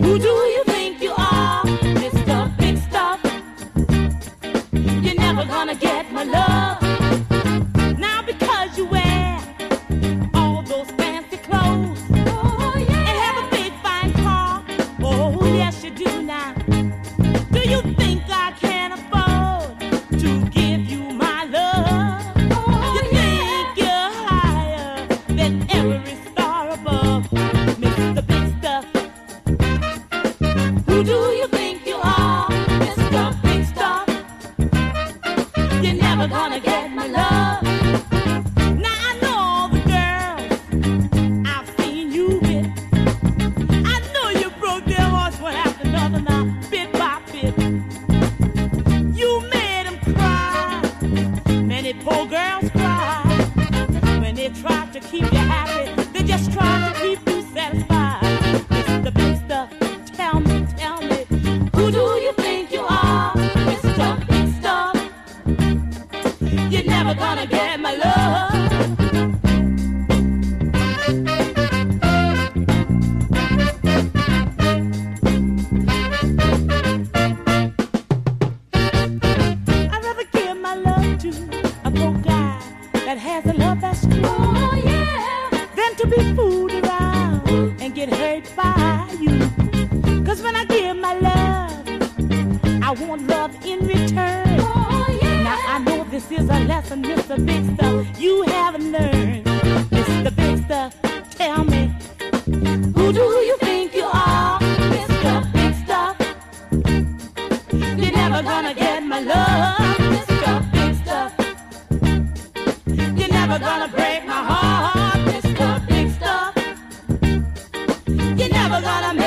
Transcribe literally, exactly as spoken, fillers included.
Who do you think you are, Mister Big Stuff? You're never gonna get my love. Now because you wear all those fancy clothes, oh, yeah, and have a big fine car, oh yes you do now. Do you think I can afford to give you my love? Oh, you think yeah, you're higher than every star above, Mister Big Stuff? Who do you think you are, Mister Big Stuff? You're never gonna get my love. Now I know all the girls I've seen you with. I know you broke their hearts one after another now, bit by bit. You made them cry. Many poor girls cry when they try to keep you happy. They just try to keep you satisfied. Mister Big Stuff, tell me, tell me, who do you think you are, Mister Big Stuff? You're never gonna get my love. I'd rather give my love to a poor guy that has a love that's true, oh, yeah, than to be fooled around and get hurt by you. Cause when I give my love, I want love in return. Oh, yeah. Now I know this is a lesson, Mister Big Stuff, you haven't learned. Mister Big Stuff, tell me, who do you think you are, Mister Big Stuff? You're never gonna get my love, Mister Big Stuff. You're never gonna break my heart, Mister Big Stuff. You're never gonna make